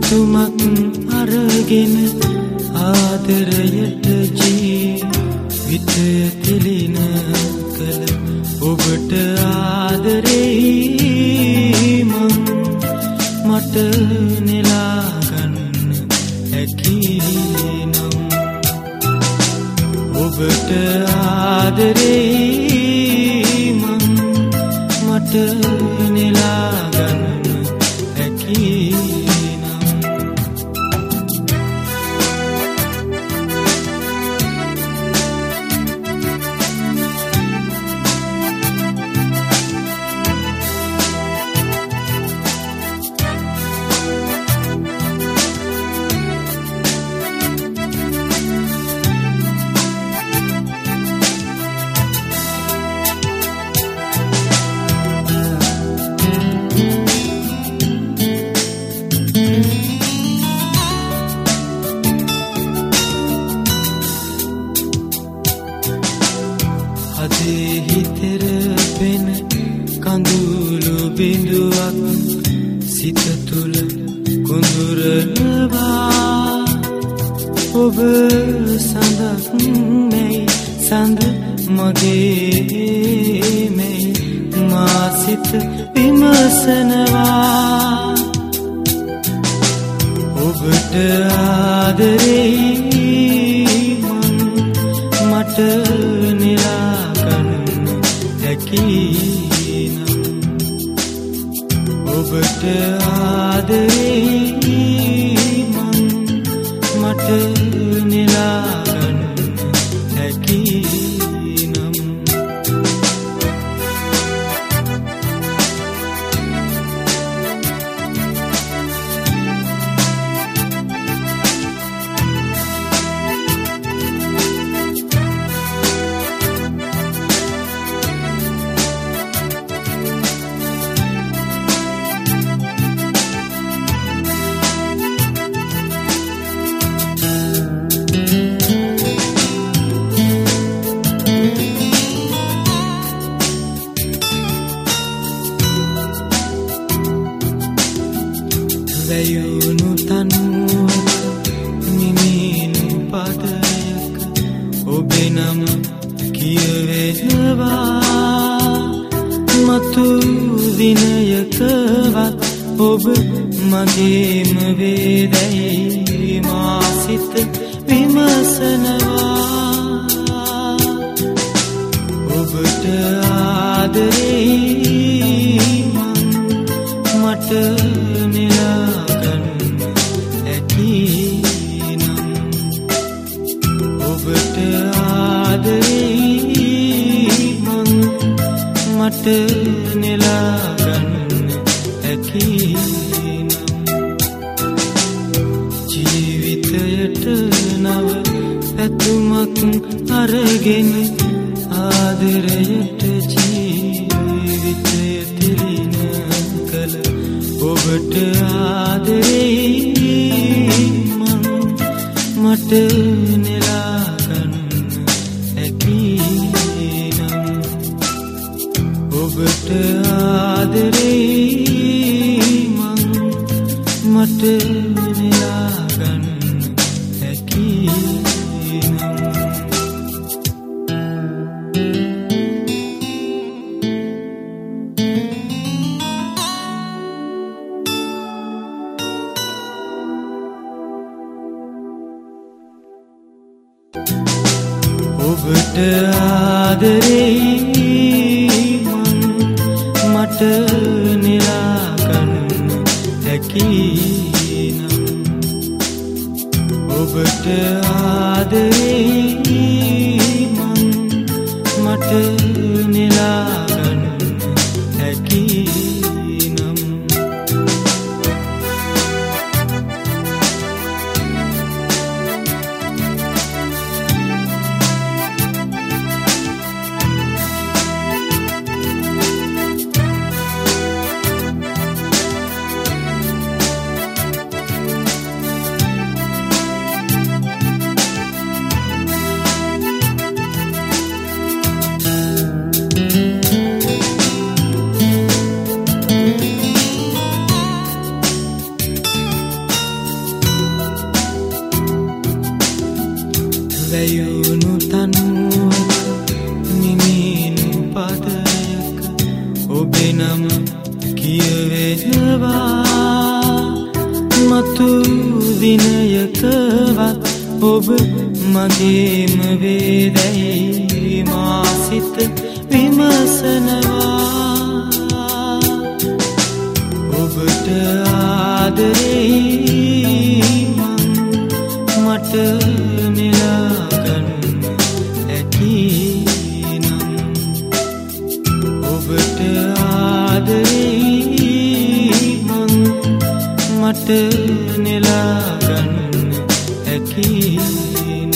පැතුමක් අරගෙන ආදරයට ජීවිතය තිලින කළ ඔබට ආදරෙයි මං මට නෙලාගන්න හැකිනම් ඔබට ආදරෙයි මං මට නෙලාගන්න හැකිනම් හිතෙර පෙන කඳුළු බිඳුවක් සිත තුළ කුඳුරනවා ඔබ සඳක් මෙයි සඳ මගේ මෙයි මා සිත විමසනවා ඔබට ආදරෙයි මං මට නිලා හැකිනම් ඔබට ආදරෙයි මං මට නෙලාගන්න හැකිනම් වැයුණු තනුවක නිමිනු පදයක ඔබේ නම කියවෙනවා මතු දිනයකවත් ඔබ මගේම වේදැයි මා සිත විමසනවා ඔබට ආදරෙයි මං මට ඔබට ආදරෙයි මං මට නෙලාගන්න හැකිනම් ජීවිතයට නව පැතුමක් අරගෙන ආදරයට ජීවිතය තිලින කළ ඔබට ආදරෙයි මං මට නෙලාගන්න හැකිනම් ඔබට ආදරෙයි මං මට නෙලාගන්න හැකිනම් ඔබට ආදරෙයි මං මට නෙලාගන්න හැකිනම් ඔබට ආදරෙයි මං මට නෙලාගන්න හැකිනම් මතු දිනයකවත් ඔබ මගේම වේදැයි මා සිත විමසනවා ඔබට ආදරෙයි මට නෙලාගන්න හැකි නම් ඔබට ආදරෙයි මට නෙලාගන්න හැකි නම්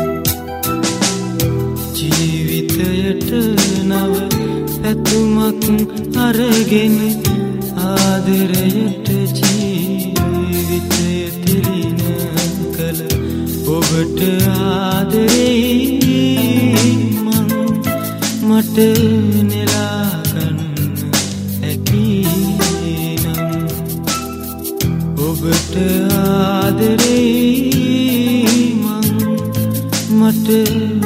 ජීවිතයට නව පැතුමක් අරගෙන ආදරයට ජීවිතය තිරින කළ ඔබට ආදරෙයි මට නෙලාගන්න හැකි නම් ඔබට ආදරෙයි මට